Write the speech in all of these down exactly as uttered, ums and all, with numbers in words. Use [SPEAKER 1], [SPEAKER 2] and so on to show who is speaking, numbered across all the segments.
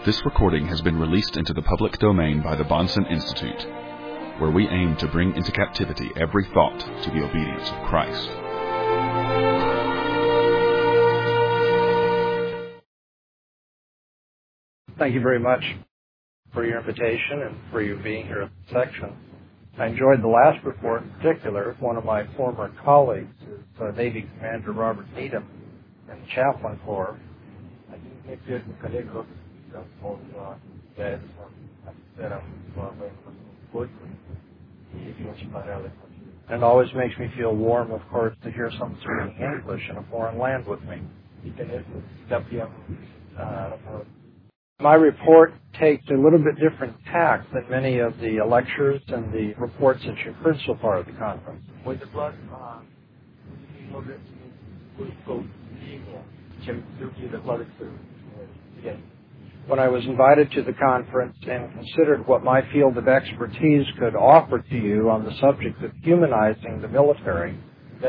[SPEAKER 1] This recording has been released into the public domain by the Bahnsen Institute, where we aim to bring into captivity every thought to the obedience of Christ.
[SPEAKER 2] Thank you very much for your invitation and for you being here at the section. I enjoyed the last report in particular. One of my former colleagues is uh, Navy Commander Robert Needham in the Chaplain Corps. And it always makes me feel warm, of course, to hear someone speaking English in a foreign land with me. My report takes a little bit different tack than many of the lectures and the reports that you've heard so far at the conference. When I was invited to the conference and considered what my field of expertise could offer to you on the subject of humanizing the military,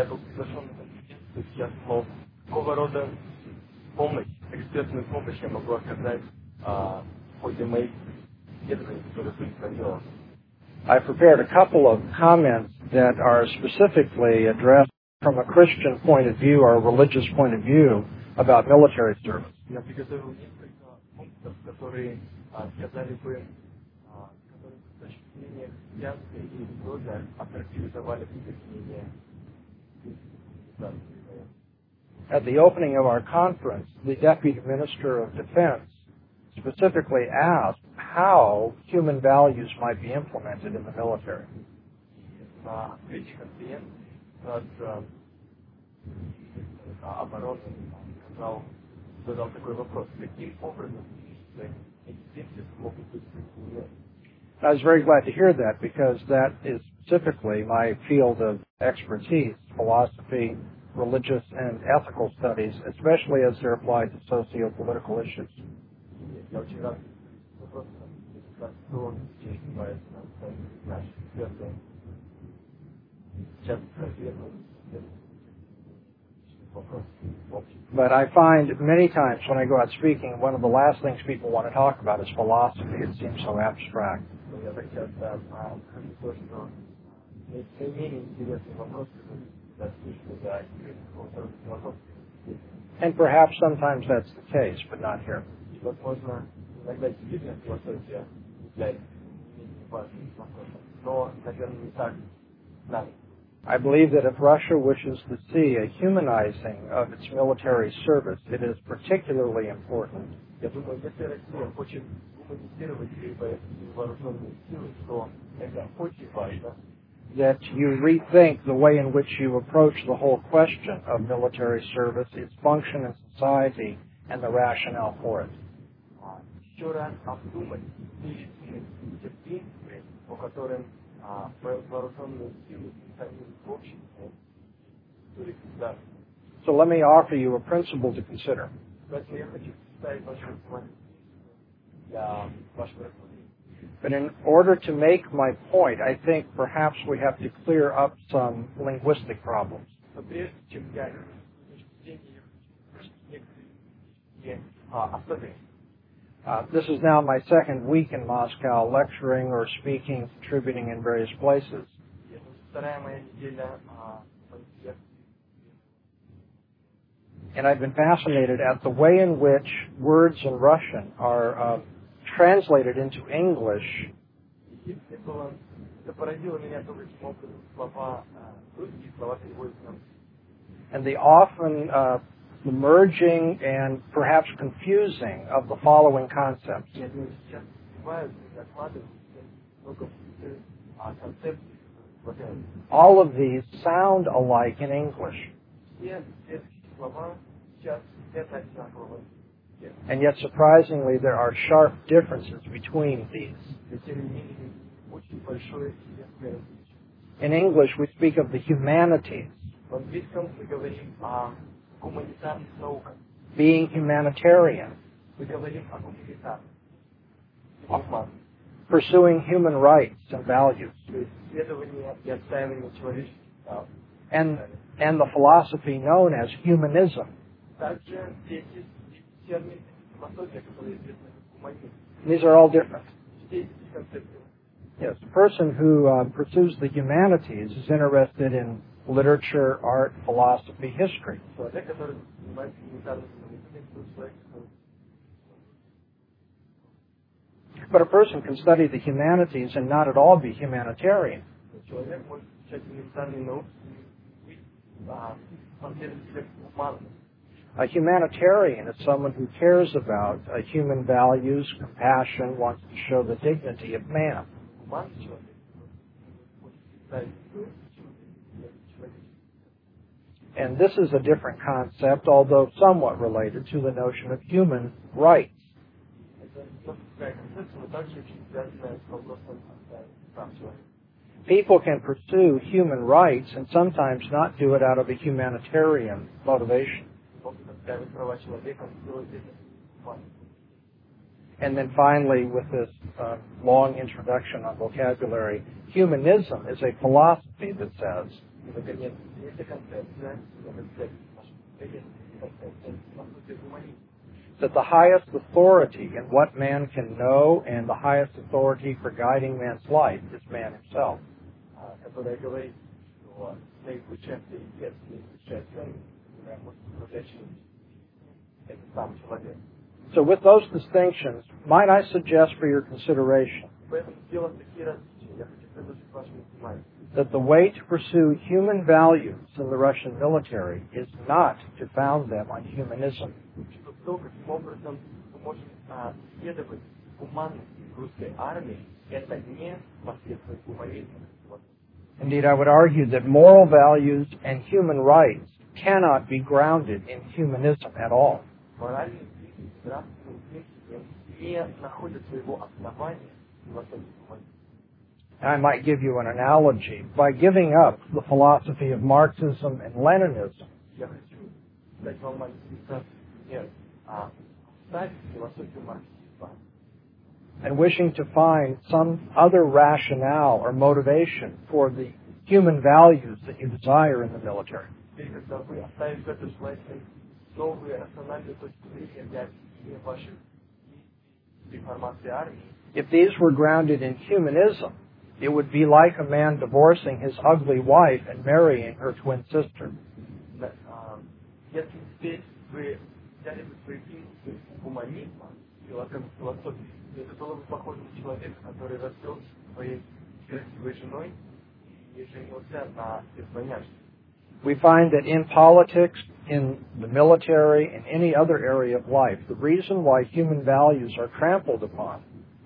[SPEAKER 2] I prepared a couple of comments that are specifically addressed from a Christian point of view or a religious point of view about military service. At the opening of our conference, the Deputy Minister of Defense specifically asked how human values might be implemented in the military. I was very glad to hear that because that is specifically my field of expertise, philosophy, religious and ethical studies, especially as they're applied to socio-political issues. But I find many times when I go out speaking, one of the last things people want to talk about is philosophy. It seems so abstract. And perhaps sometimes that's the case, but not here. I believe that if Russia wishes to see a humanizing of its military service, it is particularly important that you rethink the way in which you approach the whole question of military service, its function in society, and the rationale for it. So let me offer you a principle to consider. But in order to make my point, I think perhaps we have to clear up some linguistic problems. Uh, this is now my second week in Moscow, lecturing or speaking, contributing in various places. And I've been fascinated at the way in which words in Russian are uh, translated into English. And the often uh, merging and perhaps confusing of the following concepts. All of these sound alike in English. And yet, surprisingly, there are sharp differences between these. In English, we speak of the humanities, being humanitarian, pursuing human rights and values, and, and the philosophy known as humanism. These are all different. Yes, a person who uh, pursues the humanities is interested in literature, art, philosophy, history. But a person can study the humanities and not at all be humanitarian. A humanitarian is someone who cares about uh, human values, compassion, wants to show the dignity of man. And this is a different concept, although somewhat related to the notion of human rights. People can pursue human rights and sometimes not do it out of a humanitarian motivation. And then finally, with this uh, long introduction on vocabulary, humanism is a philosophy that says that the highest authority in what man can know and the highest authority for guiding man's life is man himself. So with those distinctions, might I suggest for your consideration that the way to pursue human values in the Russian military is not to found them on humanism. Indeed, I would argue that moral values and human rights cannot be grounded in humanism at all. I might give you an analogy. By giving up the philosophy of Marxism and Leninism, and wishing to find some other rationale or motivation for the human values that you desire in the military, if these were grounded in humanism, it would be like a man divorcing his ugly wife and marrying her twin sister. We find that in politics, in the military, in any other area of life, the reason why human values are trampled upon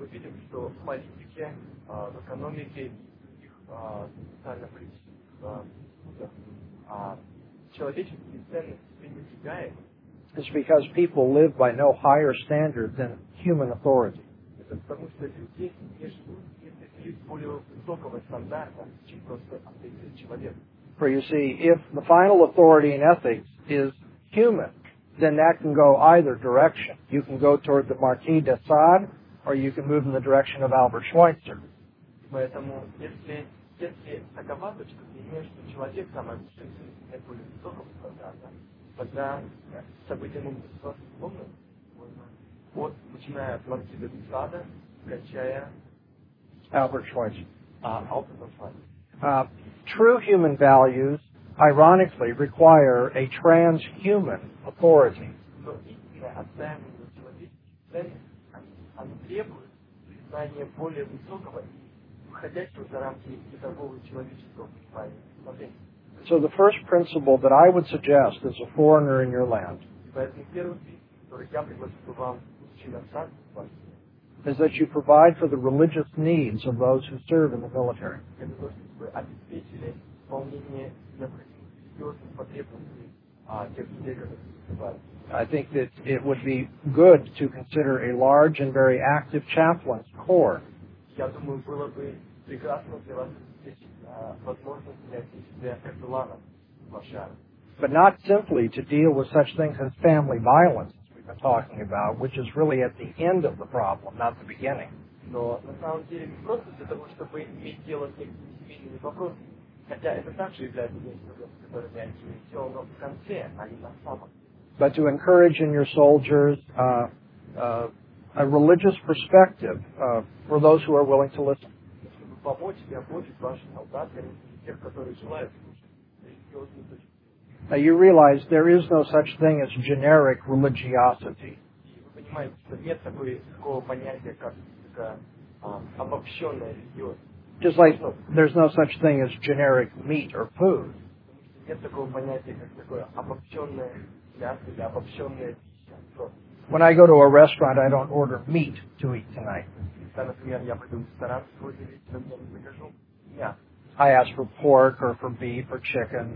[SPEAKER 2] is because people live by no higher standard than human authority. For you see, if the final authority in ethics is human, then that can go either direction. You can go toward the Marquis de Sade, or you can move in the direction of Albert Schweitzer. Albert Schweitzer. Uh, true human values, ironically, require a transhuman authority. So the first principle that I would suggest as a foreigner in your land is that you provide for the religious needs of those who serve in the military. I think that it would be good to consider a large and very active chaplains corps. But not simply to deal with such things as family violence, as we've been talking about, which is really at the end of the problem, not the beginning. But to encourage in your soldiers uh, uh, a religious perspective uh, for those who are willing to listen. Now you realize there is no such thing as generic religiosity. Just like there's no such thing as generic meat or food. When I go to a restaurant, I don't order meat to eat tonight. I ask for pork or for beef or chicken.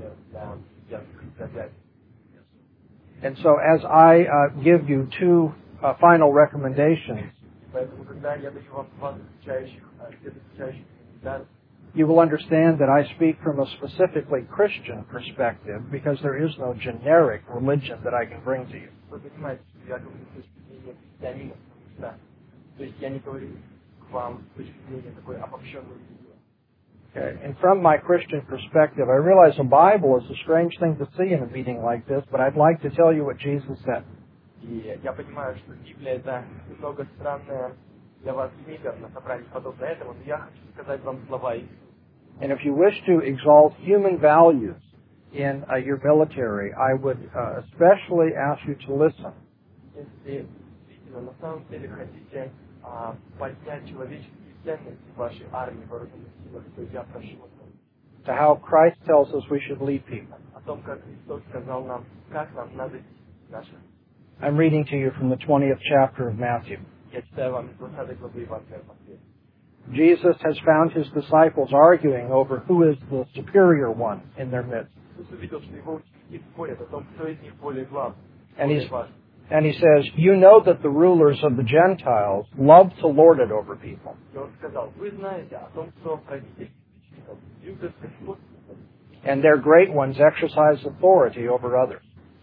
[SPEAKER 2] And so as I uh, give you two uh, final recommendations, you will understand that I speak from a specifically Christian perspective because there is no generic religion that I can bring to you. Okay. And from my Christian perspective, I realize the Bible is a strange thing to see in a meeting like this, but I'd like to tell you what Jesus said. And if you wish to exalt human values in uh, your military, I would uh, especially ask you to listen. To how Christ tells us we should lead people. I'm reading to you from the twentieth chapter of Matthew. Jesus has found his disciples arguing over who is the superior one in their midst. And, he's, and he says, you know that the rulers of the Gentiles love to lord it over people. And their great ones exercise authority over others.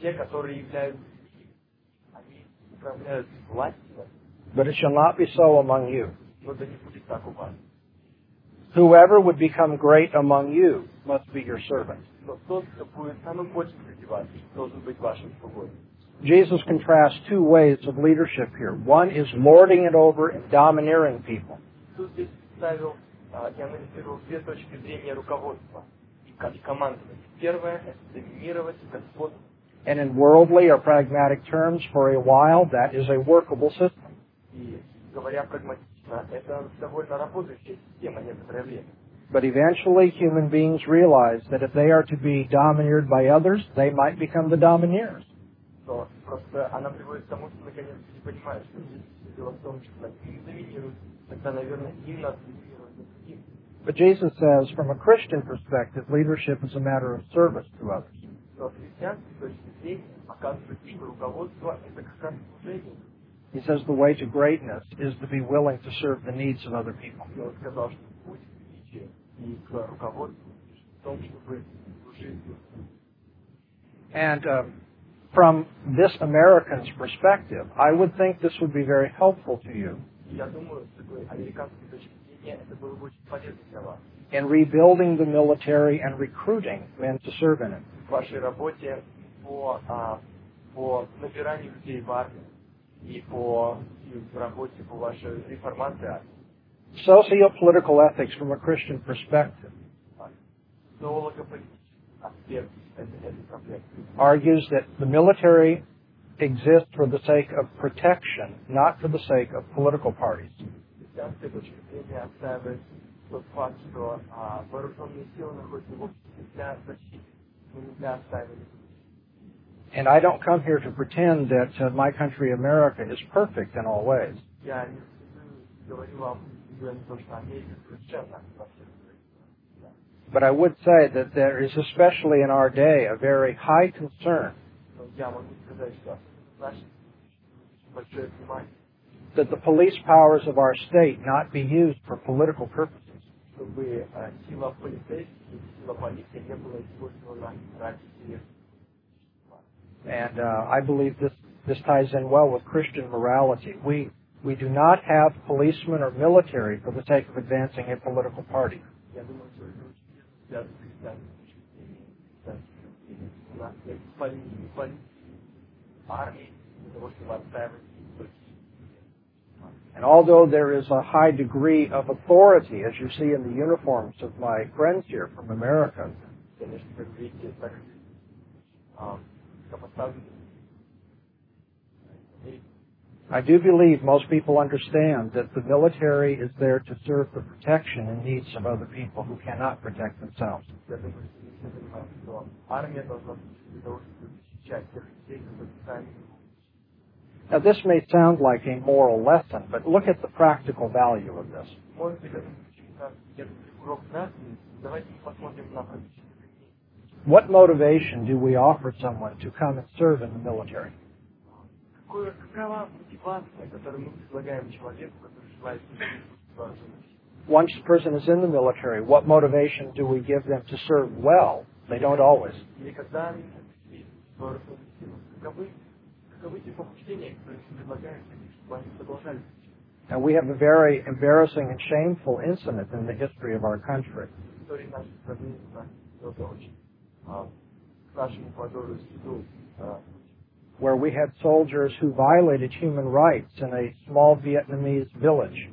[SPEAKER 2] But it shall not be so among you. Whoever would become great among you must be your servant. Jesus contrasts two ways of leadership here. One is lording it over and domineering people. And in worldly or pragmatic terms, for a while, that is a workable system. But eventually, human beings realize that if they are to be domineered by others, they might become the domineers. But Jesus says, from a Christian perspective, leadership is a matter of service to others. He says the way to greatness is to be willing to serve the needs of other people. And uh, from this American's perspective, I would think this would be very helpful to you in rebuilding the military and recruiting men to serve in it. Socio-political ethics from a Christian perspective argues that the military exists for the sake of protection, not for the sake of political parties. And I don't come here to pretend that uh, my country, America, is perfect in all ways. But I would say that there is, especially in our day, a very high concern that the police powers of our state not be used for political purposes. And uh, I believe this, this ties in well with Christian morality. We, we do not have policemen or military for the sake of advancing a political party. And although there is a high degree of authority, as you see in the uniforms of my friends here from America, I do believe most people understand that the military is there to serve the protection and needs of other people who cannot protect themselves. Now, this may sound like a moral lesson, but look at the practical value of this. What motivation do we offer someone to come and serve in the military? Once a person is in the military, what motivation do we give them to serve well? They don't always. And we have a very embarrassing and shameful incident in the history of our country, where we had soldiers who violated human rights in a small Vietnamese village.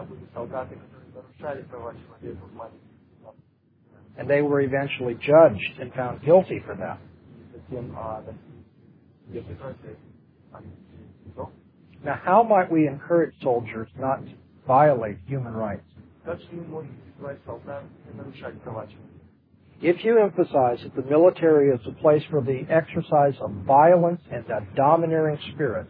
[SPEAKER 2] And they were eventually judged and found guilty for that. Now, how might we encourage soldiers not to violate human rights? If you emphasize that the military is a place for the exercise of violence and a domineering spirit,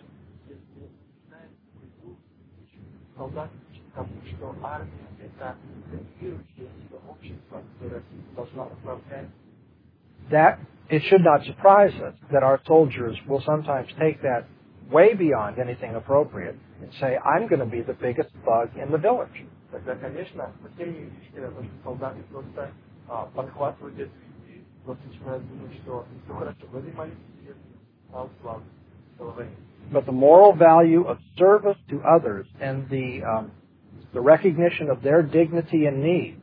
[SPEAKER 2] that it should not surprise us that our soldiers will sometimes take that way beyond anything appropriate and say, I'm going to be the biggest thug in the village. But the moral value of service to others and the um, the recognition of their dignity and needs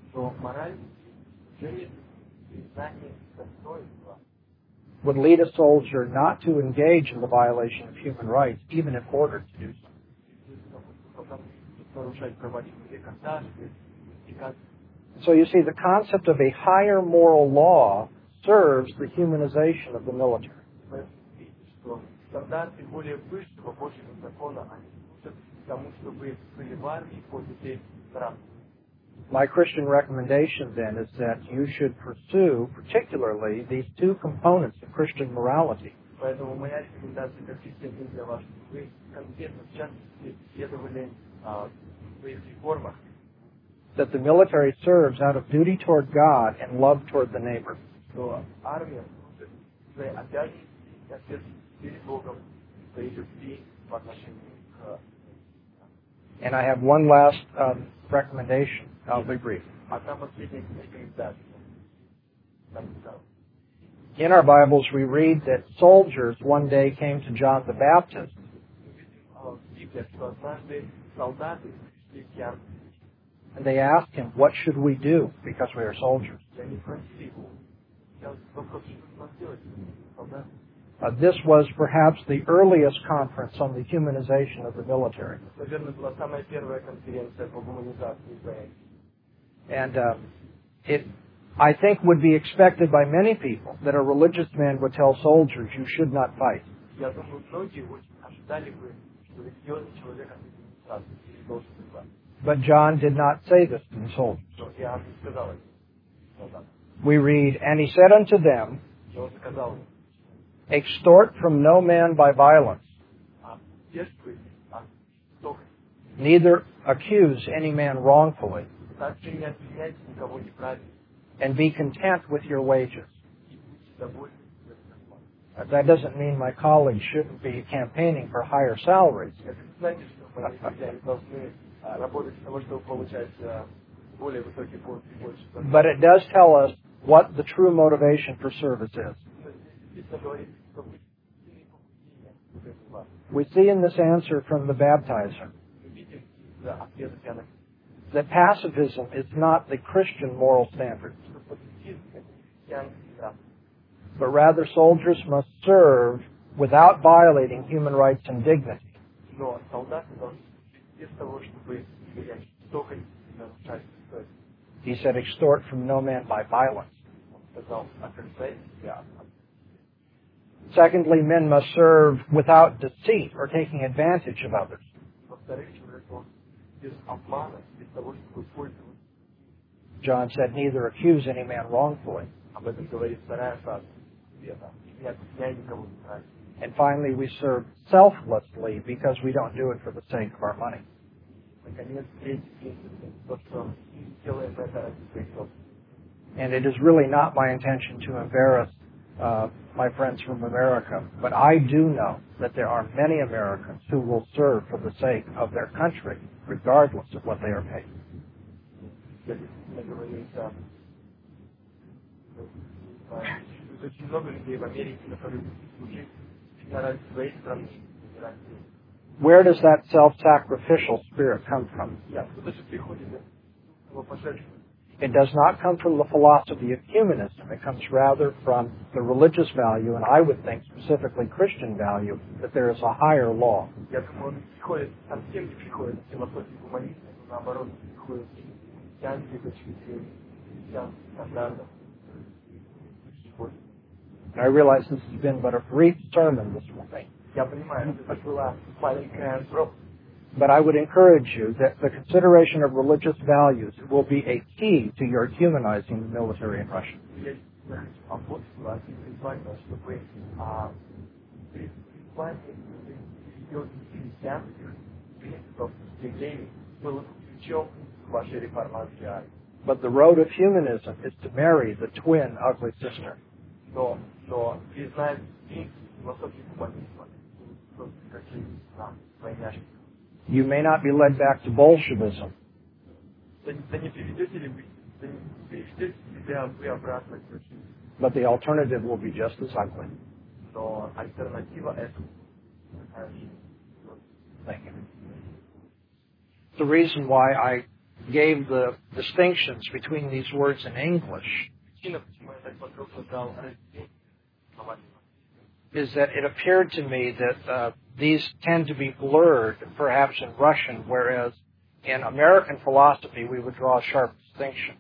[SPEAKER 2] would lead a soldier not to engage in the violation of human rights, even if ordered to do so. So you see, the concept of a higher moral law serves the humanization of the military. My Christian recommendation, then, is that you should pursue, particularly, these two components of Christian morality. That the military serves out of duty toward God and love toward the neighbor. And I have one last um, recommendation. I'll be brief. In our Bibles, we read that soldiers one day came to John the Baptist and they asked him, what should we do because we are soldiers? Uh, this was perhaps the earliest conference on the humanization of the military. And uh, it, I think, would be expected by many people that a religious man would tell soldiers, you should not fight. But John did not say this to the soldiers. We read, and he said unto them, extort from no man by violence, neither accuse any man wrongfully, and be content with your wages. That doesn't mean my colleagues shouldn't be campaigning for higher salaries. But it does tell us what the true motivation for service is. We see in this answer from the baptizer that pacifism is not the Christian moral standard, but rather soldiers must serve without violating human rights and dignity. He said, extort from no man by violence. Yeah. Secondly, men must serve without deceit or taking advantage of others. John said, neither accuse any man wrongfully. And finally, we serve selflessly because we don't do it for the sake of our money. And it is really not my intention to embarrass uh, my friends from America, but I do know that there are many Americans who will serve for the sake of their country, regardless of what they are paid. Where does that self-sacrificial spirit come from? It does not come from the philosophy of humanism. It comes rather from the religious value, and I would think specifically Christian value, that there is a higher law. And I realize this has been but a brief sermon this morning. But I would encourage you that the consideration of religious values will be a key to your humanizing the military in Russia. But the road of humanism is to marry the twin ugly sister. You may not be led back to Bolshevism, but the alternative will be just as ugly. Thank you. The reason why I gave the distinctions between these words in English is that it appeared to me that uh, these tend to be blurred, perhaps in Russian, whereas in American philosophy we would draw a sharp distinction.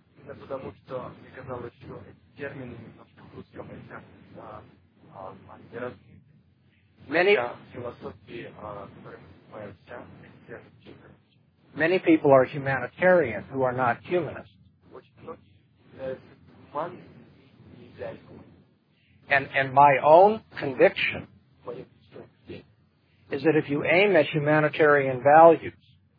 [SPEAKER 2] Many, many people are humanitarian who are not humanists. And, and my own conviction is that if you aim at humanitarian values,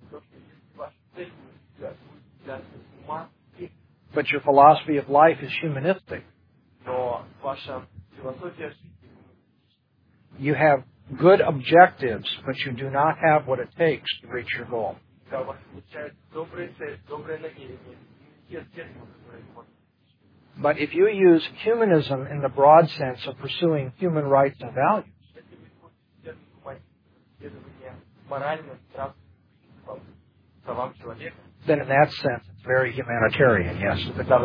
[SPEAKER 2] but your philosophy of life is humanistic, you have good objectives, but you do not have what it takes to reach your goal. But if you use humanism in the broad sense of pursuing human rights and values, then in that sense it's very humanitarian, yes.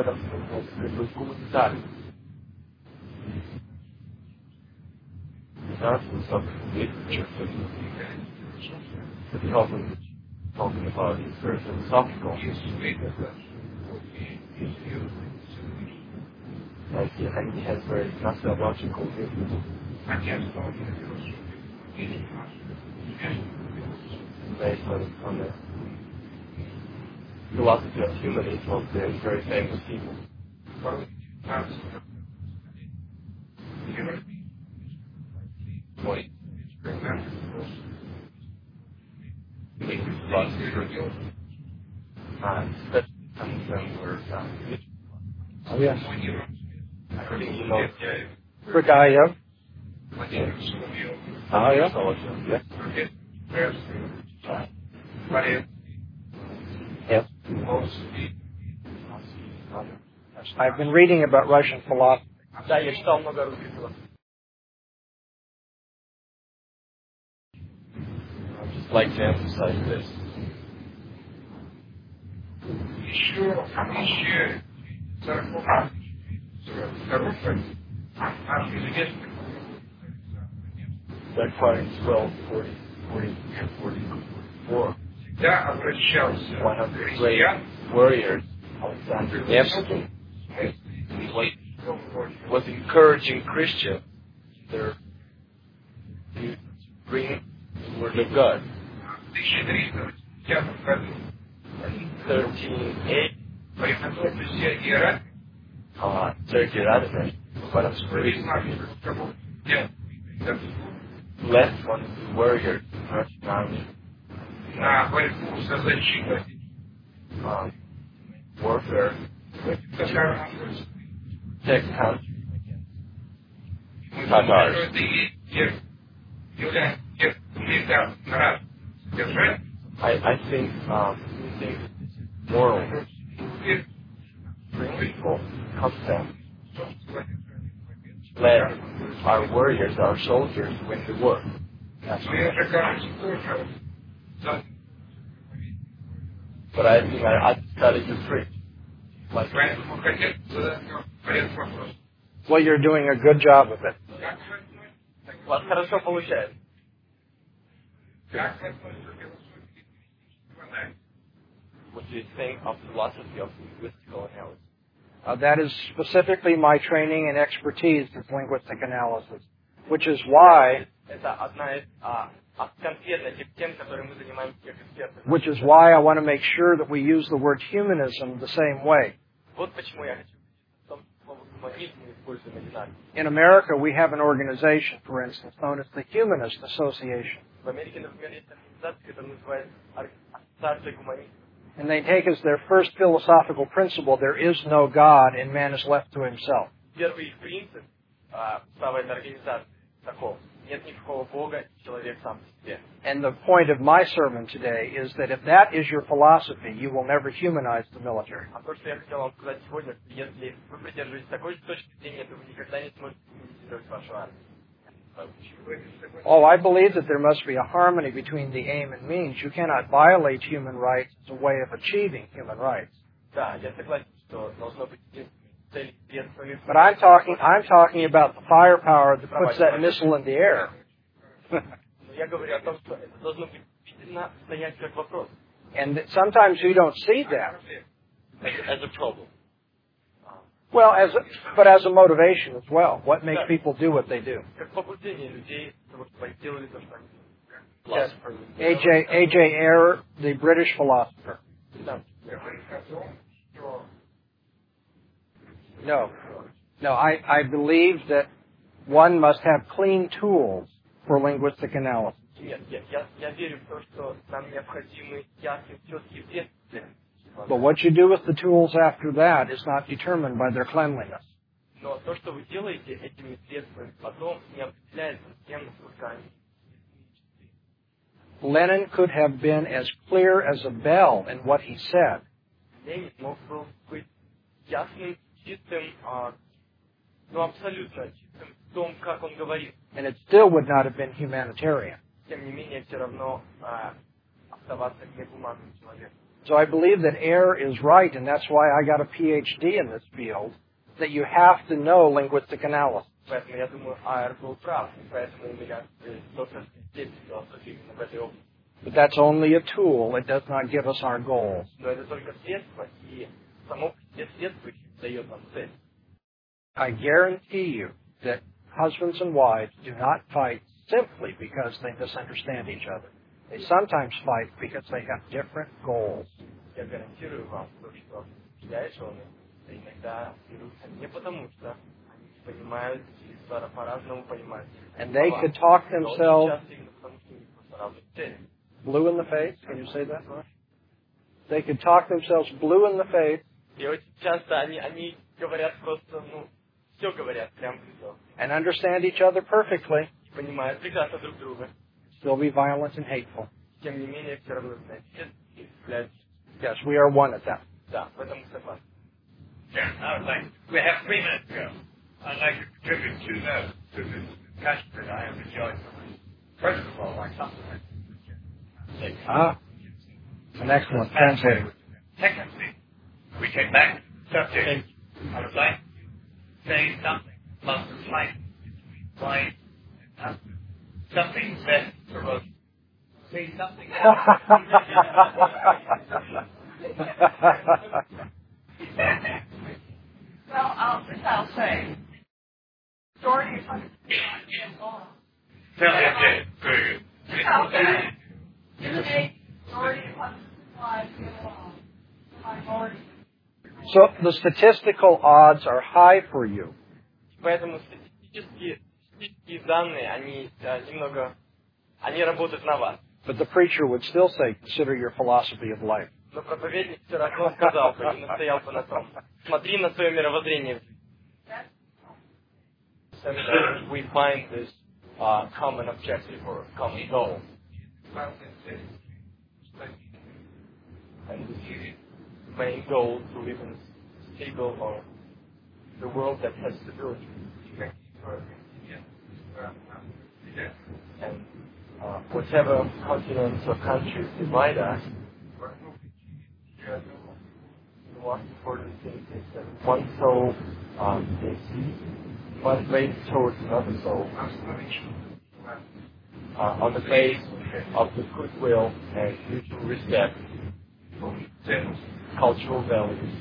[SPEAKER 3] Talking about his very philosophical. And he, and he has very methodological views. Based on, on the philosophy of humanism of the very famous people. Point. Uh, especially coming from where uh,
[SPEAKER 2] oh yes.
[SPEAKER 3] I think you know
[SPEAKER 2] Bergayev.
[SPEAKER 3] Oh yeah.
[SPEAKER 2] Yes. I've been reading about Russian philosophy.
[SPEAKER 3] I'd just like to emphasize this. That quoting twelve, forty, forty, forty-four. One of the great warriors, Alexander Nevsky, was, was encouraging Christians to bring the word of God. thirteen eight, uh, Sergei Radovich, but I'm sorry, left one of the warriors in Russian army. Um, warfare with protect country against Tatars. I, I think um, using moral principle concept let our warriors, our soldiers win the war. That's but I think I, I decided to preach. Like,
[SPEAKER 2] Well, you're doing a good job of it.
[SPEAKER 3] вот хорошо получается. What do you think of philosophy of linguistical analysis?
[SPEAKER 2] Uh, that is specifically my training and expertise is linguistic analysis, which is why
[SPEAKER 3] Это одна из а, конкретно тех тем, которые мы занимаемся как эксперты.
[SPEAKER 2] which is why I want to make sure that we use the word humanism the same way.
[SPEAKER 3] Вот почему я хочу в том слово гуманизм используем одинаково.
[SPEAKER 2] In America, we have an organization, for instance, known as the Humanist Association.
[SPEAKER 3] В Америке, например, есть организация, которая называется Ассоциация гуманистов.
[SPEAKER 2] And they take as their first philosophical principle, there is no God and man is left to himself.
[SPEAKER 3] Первый их принцип устава этой организации таков. Нет никакого Бога, человек сам по себе.
[SPEAKER 2] And the point of my sermon today is that if that is your philosophy, you will never humanize the military.
[SPEAKER 3] А то, что я хотел вам сказать сегодня, если вы придерживаетесь такой же точки зрения, то вы никогда не сможете гуманизировать вашу армию.
[SPEAKER 2] Oh, I believe that there must be a harmony between the aim and means. You cannot violate human rights as a way of achieving human rights.
[SPEAKER 3] Да, я согласен, что должно быть цель бедствия.
[SPEAKER 2] But I'm talking, I'm talking about the firepower that puts that missile in the air.
[SPEAKER 3] Я говорю о том, что это должно быть действительно стоять как вопрос.
[SPEAKER 2] And that sometimes we don't see that.
[SPEAKER 3] As a problem.
[SPEAKER 2] Well, as a, but as a motivation as well. What makes people do what they do?
[SPEAKER 3] Как побуждение людей, чтобы они делали то, что они
[SPEAKER 2] Yes. A J A J Ayer, the British philosopher. No. No, I, I believe that one must have clean tools for linguistic analysis.
[SPEAKER 3] Нет, я, я, я верю в то, что нам необходимы ясные, четкие действия.
[SPEAKER 2] But what you do with the tools after that is not determined by their cleanliness.
[SPEAKER 3] Но то, что вы делаете этими средствами, потом не определяется тем, насколько они.
[SPEAKER 2] Lenin could have been as clear as a bell in what he said.
[SPEAKER 3] Ленин мог был быть ясным, чистым, ну абсолютно чистым в том, как он говорит.
[SPEAKER 2] And it still would not have been humanitarian.
[SPEAKER 3] Тем не менее, все равно оставаться негуманным человеком.
[SPEAKER 2] So I believe that Ayer is right, and that's why I got a P H D in this field, that you have to know linguistic analysis.
[SPEAKER 3] Поэтому я думаю, Айер был прав, поэтому у меня докторская степень философии именно в этой области.
[SPEAKER 2] But that's only a tool. It does not give us our goals.
[SPEAKER 3] Но это только средство, и само средство дает нам цель.
[SPEAKER 2] I guarantee you that husbands and wives do not fight simply because they misunderstand each other. They sometimes fight because they have different goals.
[SPEAKER 3] Я гарантирую вам, что я и жены иногда берутся не потому, что они не понимают, и по-разному понимают.
[SPEAKER 2] And they could talk themselves
[SPEAKER 3] потому что у них просто разные цели.
[SPEAKER 2] blue in the face. Can you say that? They could talk themselves blue in the face.
[SPEAKER 3] И очень часто они, они говорят просто, ну, все говорят прям в лицо.
[SPEAKER 2] And understand each other perfectly.
[SPEAKER 3] И понимают прекрасно друг друга.
[SPEAKER 2] Still be violent and hateful.
[SPEAKER 3] Тем не менее, все равно, знаете, являются.
[SPEAKER 2] Yes, we are one at that.
[SPEAKER 3] Да, в этом согласен.
[SPEAKER 4] Yeah, I would like, we have three minutes to go. I'd like to contribute to the, to this discussion that I have enjoyed. First of all, my compliment.
[SPEAKER 2] Ah, an excellent translator.
[SPEAKER 4] Secondly, we came back to the subject. I would like to say something about the fight between wife and husband. Something best for both. say something.
[SPEAKER 5] Well, um, this I'll say. Majority of hundred
[SPEAKER 4] Tell me again. Very good.
[SPEAKER 5] This I'll say. In the day, majority of hundred lives get along. Minority.
[SPEAKER 2] So the statistical odds are high for you.
[SPEAKER 3] Поэтому статистические, статистические данные, они да, немного, они работают на вас.
[SPEAKER 2] But the preacher would still say, consider your philosophy of life.
[SPEAKER 3] Но проповедник все равно сказал бы и настоял бы на том. Смотри на свое мировоззрение. And then we find this uh, common objective or common goal. And the main goal to live in a stable or the world that has stability. And uh, whatever continents or countries divide us, the most important thing is that one soul um, is one faith towards another soul uh, on the base of the goodwill and mutual respect for cultural values,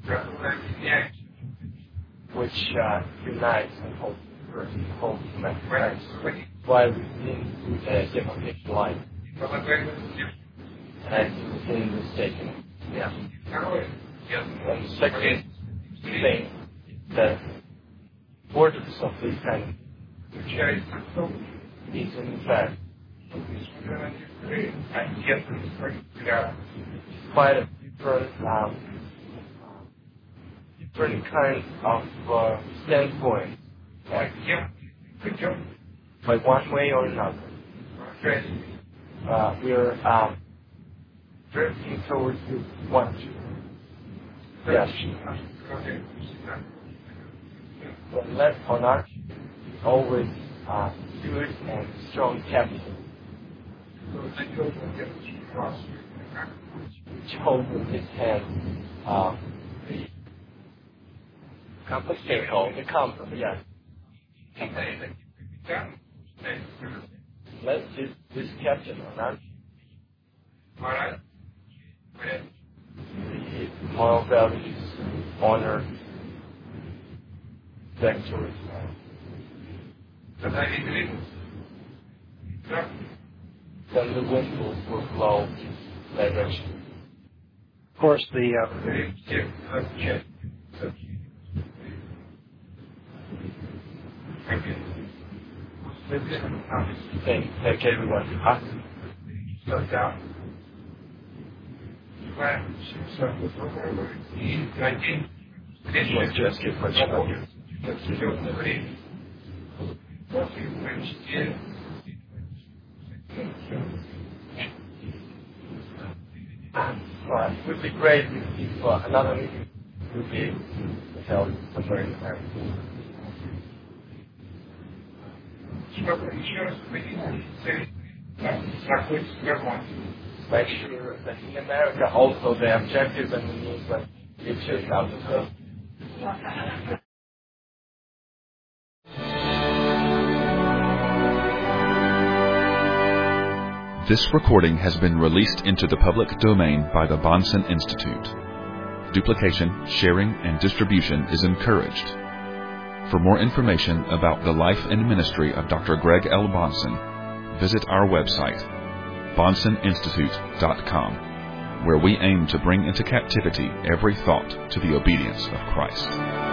[SPEAKER 3] which uh, unites and holds holds humanity while within a democratic life and within the state. Yeah. And the second thing that borders of this kind of is in fact quite a different, um, different kind of uh, standpoint, like, by one way or another. Uh, we're um, drifting towards this one. Yes. But left on our always uh, good and strong capital, which holds in his hand uh, the compass, the compass, yes. Let this, this captain on our the moral values, honor, victory. Then the wind will, will blow that direction.
[SPEAKER 2] Of course, the uh,
[SPEAKER 3] Thank, thank everyone. Huh? Let's just get much more. Right. It would be great if uh, another meeting would be held somewhere in America. Make sure that in America also the objectives and the needs of future out of the
[SPEAKER 1] This recording has been released into the public domain by the Bahnsen Institute. Duplication, sharing, and distribution is encouraged. For more information about the life and ministry of Doctor Greg L. Bahnsen, visit our website, bahnsen institute dot com, where we aim to bring into captivity every thought to the obedience of Christ.